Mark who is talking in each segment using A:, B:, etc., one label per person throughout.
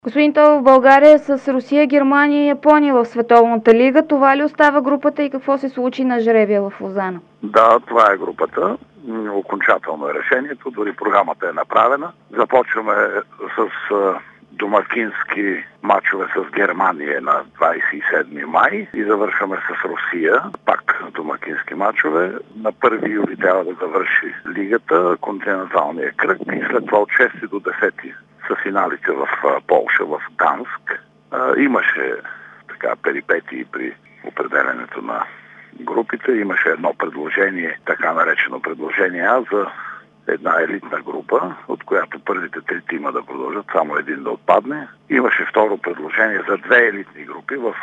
A: Господин Тодоров, България с Русия, Германия и Япония в Световната лига. Това ли остава групата и какво се случи на жребия в Лозана?
B: Да, това е групата. Окончателно е решението, дори програмата е направена. Започваме с домакински мачове с Германия на 27 май и завършваме с Русия, пак домакински мачове. На 1 юли трябва да завърши лигата, континенталния кръг и след това от 6 до 10 са финалите в Полша, в Гданск. Имаше така перипетии при определенето на групите. Имаше едно предложение, така наречено предложение А, за една елитна група, от която първите 3 тима да продължат, само един да отпадне. Имаше второ предложение за 2 елитни групи. В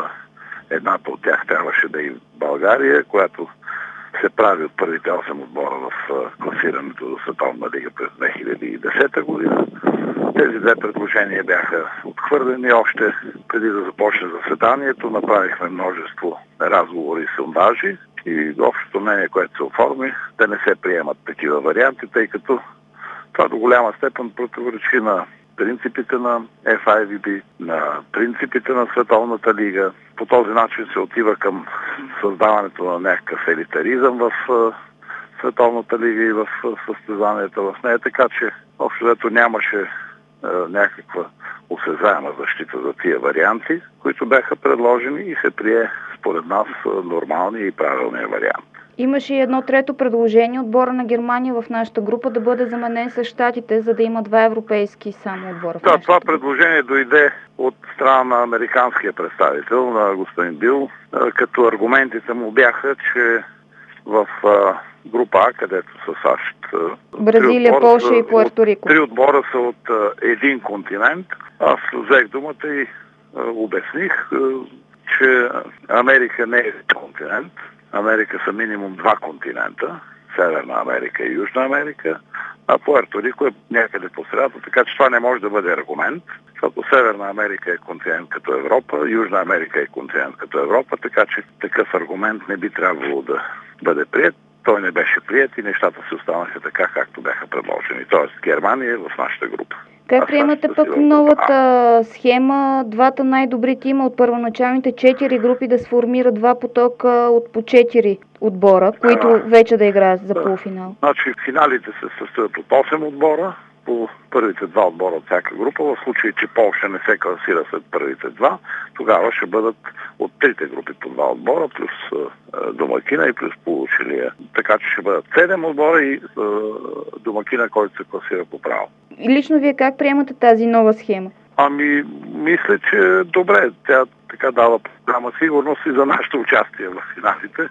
B: едната от тях трябваше да и България, която се прави от първите 8 отбора в класирането до Световна лига през 2010 година. Тези 2 предложения бяха отхвърлени още преди да започне заседанието. Направихме множество разговори и сондажи и общото мнение, което се оформи, да не се приемат такива варианти, тъй като това до голяма степен противоречи на принципите на FIVB, на принципите на Световната лига. По този начин се отива към създаването на някакъв елитаризъм в Световната лига и в състезанията в нея, така че общо взето нямаше някаква осезаема защита за тия варианти, които бяха предложени и се прие според нас нормалния и правилния вариант.
A: Имаше и едно трето предложение отбора на Германия в нашата група да бъде заменен с щатите, за да има 2 европейски само отбора.
B: Да, това предложение дойде от страна на американския представител, на господин Бил, като аргументите му бяха, че в група А, където са САЩ,
A: Бразилия, Полша и Пуерто Рико.
B: 3 отбора са от един континент. Аз взех думата и обясних, че Америка не е континент. Америка са минимум 2 континента. Северна Америка и Южна Америка. А Пуерто Рико е някъде по средата, така че това не може да бъде аргумент, защото Северна Америка е континент като Европа, Южна Америка е континент като Европа, така че такъв аргумент не би трябвало да бъде приет. Той не беше приет и нещата се останаха така, както бяха предложени. Тоест Германия е в нашата група.
A: Как приемате пък новата схема, 2 най-добри тима от първоначалните 4 групи да сформират 2 потока от по 4 отбора, които вече да играят за полуфинал?
B: Значи финалите се състоят от 8 отбора, по първите 2 отбора от всяка група. В случай, че Полша не се класира след първите 2, тогава ще бъдат от 3 групи по 2 отбора, плюс домакина и плюс получилия. Така че ще бъдат 7 отбора и домакина, който се класира по право.
A: И лично вие как приемате тази нова схема?
B: Мисля, че добре. Тя така дава голяма сигурност и за нашето участие в финалите.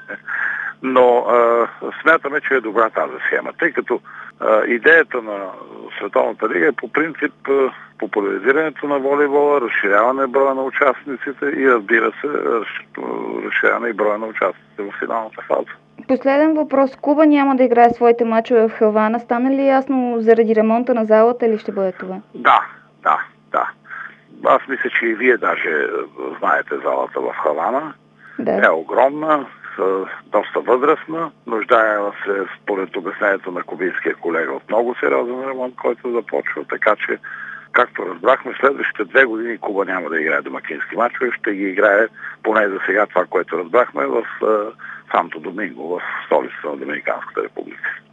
B: Но смятаме, че е добра тази схема, тъй като идеята на Световната лига е по принцип популяризирането на волейбола, разширяване броя на участниците и разбира се, разширяване и броя на участниците в финалната фаза.
A: Последен въпрос. Куба няма да играе своите мачове в Хавана. Стана ли ясно заради ремонта на залата или ще бъде това?
B: Да. Аз мисля, че и вие даже знаете залата в Хавана.
A: Да.
B: Е огромна, доста възрастна. Нуждае се, според обяснението на кубинския колега, от много сериозен ремонт, който започва. Така че, както разбрахме, следващите 2 години Куба няма да играе домакински мачове. Ще ги играе, поне за сега това, което разбрахме, в Санто Доминго, в столицата на Доминиканската република.